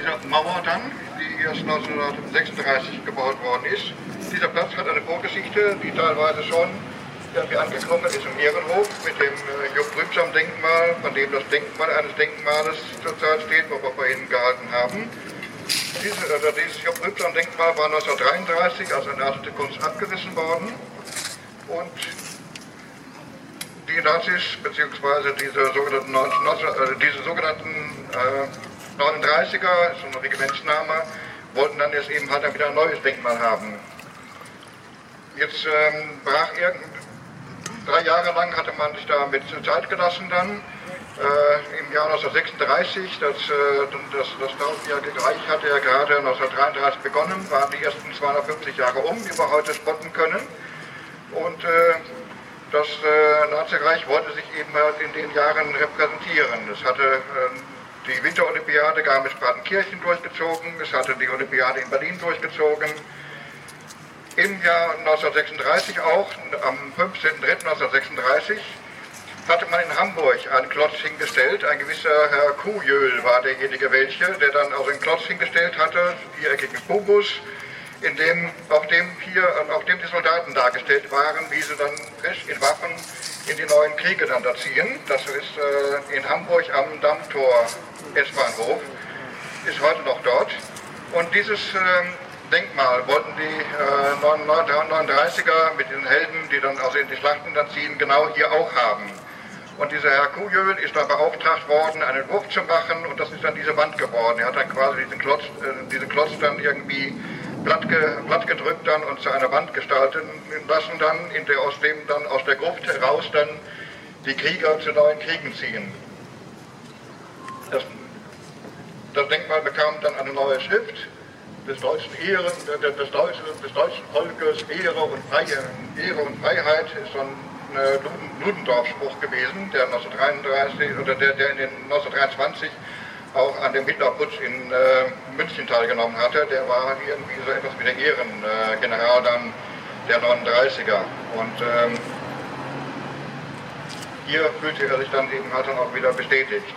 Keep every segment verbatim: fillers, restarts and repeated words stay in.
dieser Mauer dann, die erst neunzehnhundertsechsunddreißig gebaut worden ist. Dieser Platz hat eine Vorgeschichte, die teilweise schon irgendwie angeklungen ist im Ehrenhof mit dem äh, Jupp Rübsam-Denkmal, von dem das Denkmal eines Denkmales zurzeit steht, wo wir vorhin gehalten haben. Diese, äh, dieses Jupp Rübsam-Denkmal war neunzehnhundertdreiunddreißig als entartete Kunst abgerissen worden und die Nazis, beziehungsweise diese sogenannten, äh, diese sogenannten äh, neununddreißiger, so ein Regimentsname, wollten dann jetzt eben halt wieder ein neues Denkmal haben. Jetzt ähm, brach irgend Drei Jahre lang hatte man sich damit Zeit gelassen dann. Äh, Im Jahr neunzehnhundertsechsunddreißig, das, äh, das, das tausendjährige Reich hatte ja gerade neunzehnhundertdreiunddreißig begonnen, waren die ersten zweihundertfünfzig Jahre um, die wir heute spotten können. Und äh, das äh, Nazireich wollte sich eben halt in den Jahren repräsentieren. Es hatte äh, die Winterolympiade Garmisch-Partenkirchen durchgezogen, es hatte die Olympiade in Berlin durchgezogen. Im Jahr neunzehnhundertsechsunddreißig auch, am fünfzehnten dritten neunzehnhundertsechsunddreißig, hatte man in Hamburg einen Klotz hingestellt. Ein gewisser Herr Kuhjöhl war derjenige welche, der dann also einen Klotz hingestellt hatte, viereckigen Kubus, in dem, auf dem hier, auf dem die Soldaten dargestellt waren, wie sie dann frisch in Waffen in die neuen Kriege dann da ziehen. Das ist äh, in Hamburg am Dammtor S-Bahnhof, ist heute noch dort. Und dieses äh, Denkmal wollten die äh, neununddreißiger mit den Helden, die dann also in die Schlachten dann ziehen, genau hier auch haben. Und dieser Herr Kuhjöhl ist dann beauftragt worden, einen Wurf zu machen und das ist dann diese Wand geworden. Er hat dann quasi diesen Klotz, äh, diesen Klotz dann irgendwie platt, ge, platt gedrückt dann und zu einer Wand gestalten lassen dann, in der, aus dem dann aus der Gruft heraus dann die Krieger zu neuen Kriegen ziehen. Das, das Denkmal bekam dann eine neue Schrift. Des deutschen, Ehren, des, deutschen, des deutschen Volkes Ehre und, Freie, Ehre und Freiheit ist so ein äh, Ludendorff-Spruch gewesen, der neunzehnhundertdreiunddreißig oder der, der in den neunzehnhundertdreiundzwanzig auch an dem Hitlerputsch in äh, München teilgenommen hatte. Der war irgendwie so etwas wie der Ehrengeneral äh, dann der neununddreißiger. Und ähm, hier fühlte er sich dann eben halt dann auch wieder bestätigt.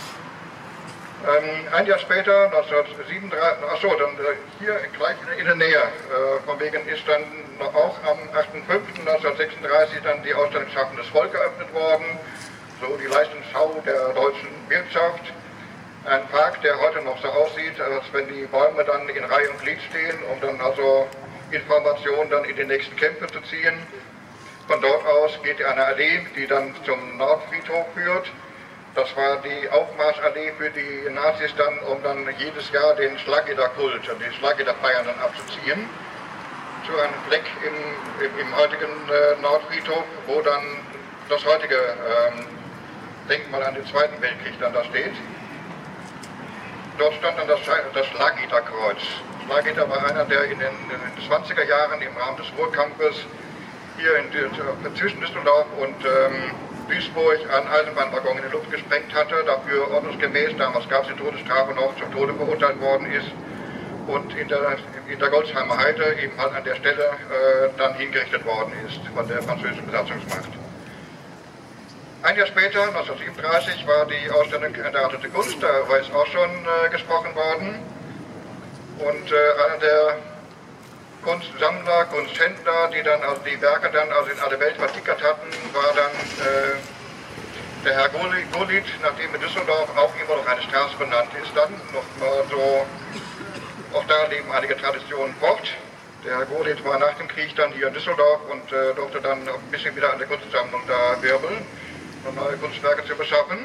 Ähm, ein Jahr später, neunzehnhundertsiebenunddreißig, achso, dann äh, hier gleich in der Nähe, äh, von wegen ist dann auch am achten fünften neunzehnhundertsechsunddreißig dann die Ausstellung Schaffendes Volk eröffnet worden, so die Leistungsschau der deutschen Wirtschaft. Ein Park, der heute noch so aussieht, als wenn die Bäume dann in Reihe und Glied stehen, um dann also Informationen dann in die nächsten Kämpfe zu ziehen. Von dort aus geht eine Allee, die dann zum Nordfriedhof führt. Das war die Aufmarschallee für die Nazis dann, um dann jedes Jahr den Schlagederkult, die Schlagederfeiern dann abzuziehen. Zu einem Fleck im, im, im heutigen äh, Nordfriedhof, wo dann das heutige ähm, Denkmal an den Zweiten Weltkrieg dann da steht. Dort stand dann das, das Schlagederkreuz. Schlageder war einer, der in den, in den zwanziger Jahren im Rahmen des Ruhrkampfes hier in, zwischen Düsseldorf und ähm, Duisburg einen Eisenbahnwaggon in die Luft gesprengt hatte, dafür ordnungsgemäß, damals gab es die Todesstrafe noch, zum Tode verurteilt worden ist und in der, in der Golzheimer Heide eben halt an der Stelle äh, dann hingerichtet worden ist von der französischen Besatzungsmacht. Ein Jahr später, neunzehnhundertsiebenunddreißig, war die Ausstellung Entartete Kunst, darüber ist auch schon äh, gesprochen worden. Und äh, einer der Kunstsammler, Kunsthändler, die dann also die Werke dann also in alle Welt vertickert hatten, war dann äh, der Herr Gurlitt, nachdem in Düsseldorf auch immer noch eine Straße benannt ist, dann noch mal so, auch da leben einige Traditionen fort. Der Herr Gurlitt war nach dem Krieg dann hier in Düsseldorf und äh, durfte dann ein bisschen wieder an der Kunstsammlung da wirbeln, um neue Kunstwerke zu beschaffen.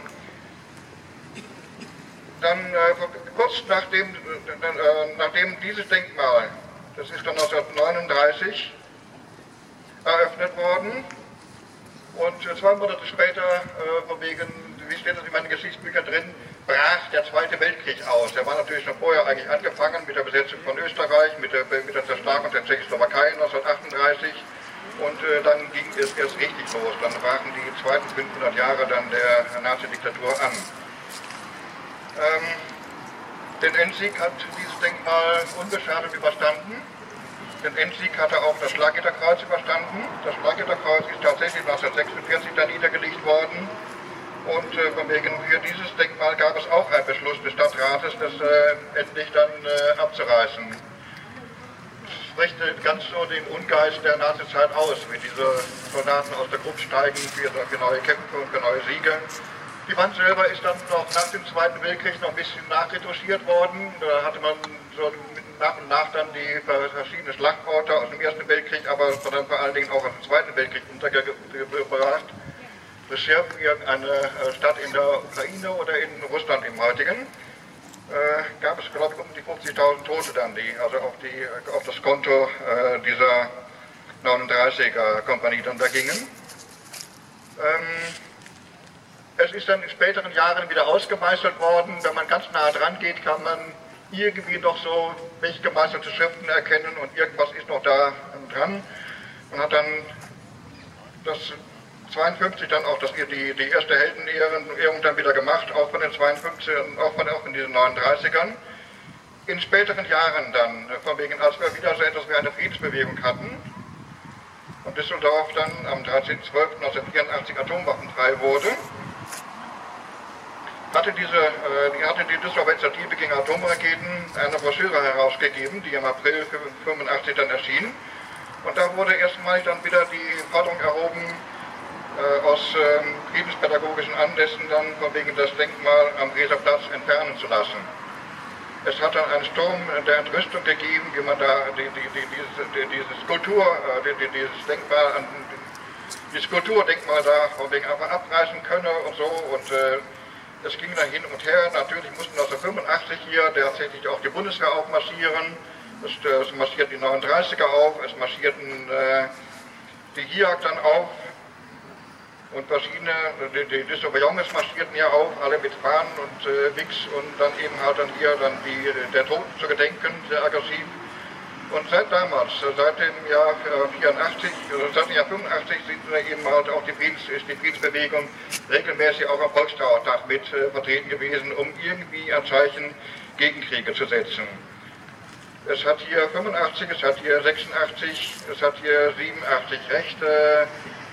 Dann äh, kurz nachdem, äh, nachdem dieses Denkmal, das ist dann neunzehnhundertneununddreißig eröffnet worden und äh, zwei Monate später, äh, von wegen, wie steht das in meinen Geschichtsbüchern drin, brach der Zweite Weltkrieg aus. Der war natürlich schon vorher eigentlich angefangen mit der Besetzung von Österreich, mit der, mit der Zerschlagung der Tschechoslowakei neunzehnhundertachtunddreißig und äh, dann ging es erst richtig los. Dann brachen die zweiten fünfhundert Jahre dann der Nazi-Diktatur an. Ähm, Den Endsieg hat dieses Denkmal unbeschadet überstanden. Den Endsieg hatte auch das Schlagederkreuz überstanden. Das Schlagederkreuz ist tatsächlich neunzehnhundertsechsundvierzig da niedergelegt worden. Und äh, von wegen für dieses Denkmal gab es auch einen Beschluss des Stadtrates, das äh, endlich dann äh, abzureißen. Das spricht äh, ganz so den Ungeist der Nazizeit aus, wie diese Soldaten aus der Gruppe steigen für, für neue Kämpfe und für neue Siege. Die Wand selber ist dann noch nach dem Zweiten Weltkrieg noch ein bisschen nachretuschiert worden. Da hatte man so nach und nach dann die verschiedenen Schlachtorte aus dem Ersten Weltkrieg, aber dann vor allen Dingen auch aus dem Zweiten Weltkrieg untergebracht. Beschert irgendeine Stadt in der Ukraine oder in Russland im heutigen, äh, gab es, glaube ich, um die fünfzigtausend Tote dann, die also auf, die, auf das Konto äh, dieser neununddreißiger Kompanie dann da gingen. Ähm, es ist dann in späteren Jahren wieder ausgemeißelt worden. Wenn man ganz nah dran geht, kann man irgendwie noch so weggemeißelte Schriften erkennen und irgendwas ist noch da dran. Man hat dann das zweiundfünfzig dann auch das, die, die erste Heldenehrung dann wieder gemacht, auch von den zweiundfünfzigern, auch von, auch von diesen neununddreißigern. In späteren Jahren dann, von wegen, als wir wieder so etwas wie eine Friedensbewegung hatten und Düsseldorf dann am dreizehnten zwölften neunzehnhundertvierundachtzig atomwaffenfrei wurde, hatte, diese, äh, hatte die Düsseldorfer Initiative gegen Atomraketen eine Broschüre herausgegeben, die im April fünfundachtzig dann erschien. Und da wurde erstmalig dann wieder die Forderung erhoben, äh, aus ähm, friedenspädagogischen Anlässen dann von wegen das Denkmal am Weserplatz entfernen zu lassen. Es hat dann einen Sturm der Entrüstung gegeben, wie man da die, die, die, diese, die, diese Skulptur, äh, die, dieses Denkmal, die Skulpturdenkmal da von wegen einfach abreißen könne und so. Und äh, es ging dann hin und her. Natürlich mussten neunzehnhundertfünfundachtzig hier tatsächlich auch die Bundeswehr aufmarschieren. Es, es marschierten die neununddreißiger auf, es marschierten äh, die G I A C dann auf und verschiedene, die, die Düsseldorfer marschierten ja auf, alle mit Fahnen und äh, Wix und dann eben halt dann hier dann die, der Toten zu gedenken, sehr aggressiv. Und seit damals, seit dem Jahr vierundachtzig, also seit dem Jahr fünfundachtzig sind eben halt auch die, Friedens, ist die Friedensbewegung regelmäßig auch am Volkstrauertag mit äh, vertreten gewesen, um irgendwie ein Zeichen gegen Kriege zu setzen. Es hat hier fünfundachtzig, es hat hier sechsundachtzig, es hat hier siebenundachtzig recht äh,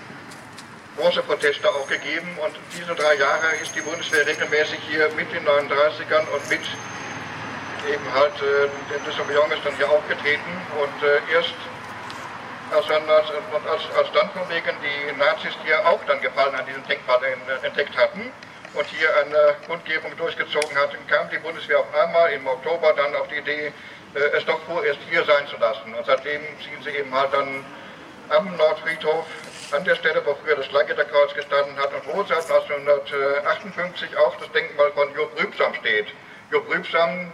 große Proteste auch gegeben und diese drei Jahre ist die Bundeswehr regelmäßig hier mit den neununddreißigern und mit eben halt äh, den Düsseldorfer dann hier aufgetreten und äh, erst als dann, als, als, als dann von wegen die Nazis hier auch dann Gefallen an diesem Denkmal entdeckt hatten und hier eine Kundgebung durchgezogen hatten, kam die Bundeswehr auf einmal im Oktober dann auf die Idee, äh, es doch vorerst hier sein zu lassen. Und seitdem ziehen sie eben halt dann am Nordfriedhof an der Stelle, wo früher das Schlaggitterkreuz gestanden hat und wo seit neunzehnhundertachtundfünfzig auch das Denkmal von Job Rübsam steht. Job Rübsam,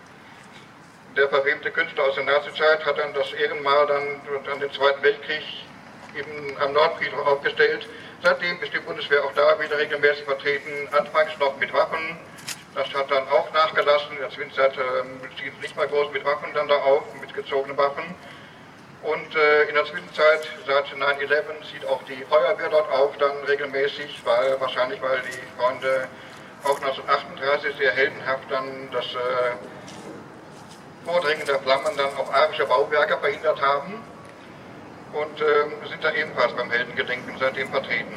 der verfemte Künstler aus der Nazizeit, hat dann das Ehrenmal dann an den Zweiten Weltkrieg eben am Nordfriedhof aufgestellt. Seitdem ist die Bundeswehr auch da wieder regelmäßig vertreten, anfangs noch mit Waffen. Das hat dann auch nachgelassen. In der Zwischenzeit ähm, ziehen sie nicht mal groß mit Waffen dann da auf, mit gezogenen Waffen. Und äh, in der Zwischenzeit, seit neun elf, zieht auch die Feuerwehr dort auf, dann regelmäßig, weil wahrscheinlich weil die Freunde auch neunzehnhundertachtunddreißig sehr heldenhaft dann das äh, Vordringen der Flammen dann auf arische Bauwerke verhindert haben und äh, sind da ebenfalls beim Heldengedenken seitdem vertreten.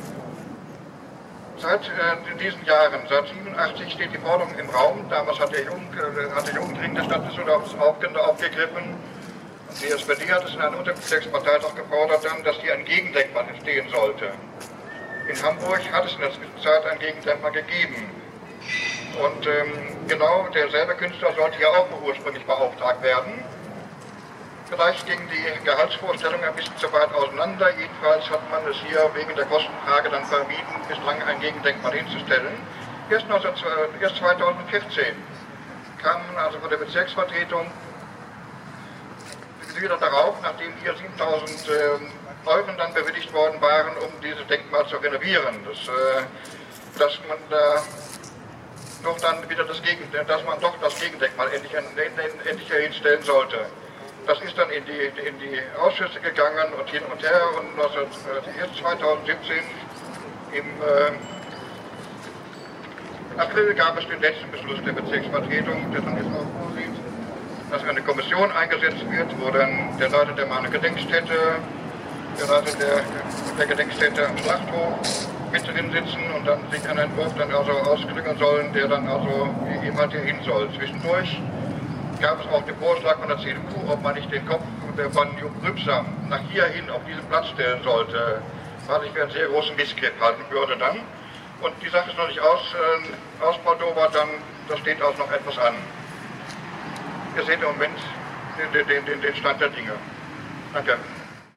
Seit äh, diesen Jahren, seit siebenundachtzig steht die Forderung im Raum, damals hat der, Jugend, äh, hat der Jugendring der Stadt Düsseldorf aufgegriffen. Und die S P D hat es in einem Unterbezirksparteitag gefordert, dann, dass hier ein Gegendenkmal entstehen sollte. In Hamburg hat es in der Zwischenzeit ein Gegendenkmal gegeben. Und ähm, genau derselbe Künstler sollte ja auch ursprünglich beauftragt werden. Vielleicht gingen die Gehaltsvorstellungen ein bisschen zu weit auseinander. Jedenfalls hat man es hier wegen der Kostenfrage dann vermieden, bislang ein Gegendenkmal hinzustellen. Erst, erst zweitausendvierzehn kamen also von der Bezirksvertretung wieder darauf, nachdem hier siebentausend äh, Euro dann bewilligt worden waren, um dieses Denkmal zu renovieren. Das, äh, dass man da doch dann wieder das Gegen, dass man doch das Gegendenkmal endlich, endlich hinstellen sollte. Das ist dann in die, in die Ausschüsse gegangen und hin und her und erst zweitausendsiebzehn im äh, April gab es den letzten Beschluss der Bezirksvertretung, der dann jetzt auch vorsieht, dass eine Kommission eingesetzt wird, wo dann der Leiter der Mahner Gedenkstätte, der Leiter der, der Gedenkstätte am Schlachthof mit drin sitzen und dann sich einen Entwurf dann also ausklügeln sollen, der dann also jemand hier hin soll. Zwischendurch gab es auch den Vorschlag von der C D U, ob man nicht den Kopf von Jupp Rübsam nach hier hin auf diesen Platz stellen sollte, was ich für einen sehr großen Missgriff halten würde dann. Und die Sache ist noch nicht aus, äh, ausbaldowert, dann, da steht auch noch etwas an. Ihr seht im Moment den, den, den, den Stand der Dinge. Danke.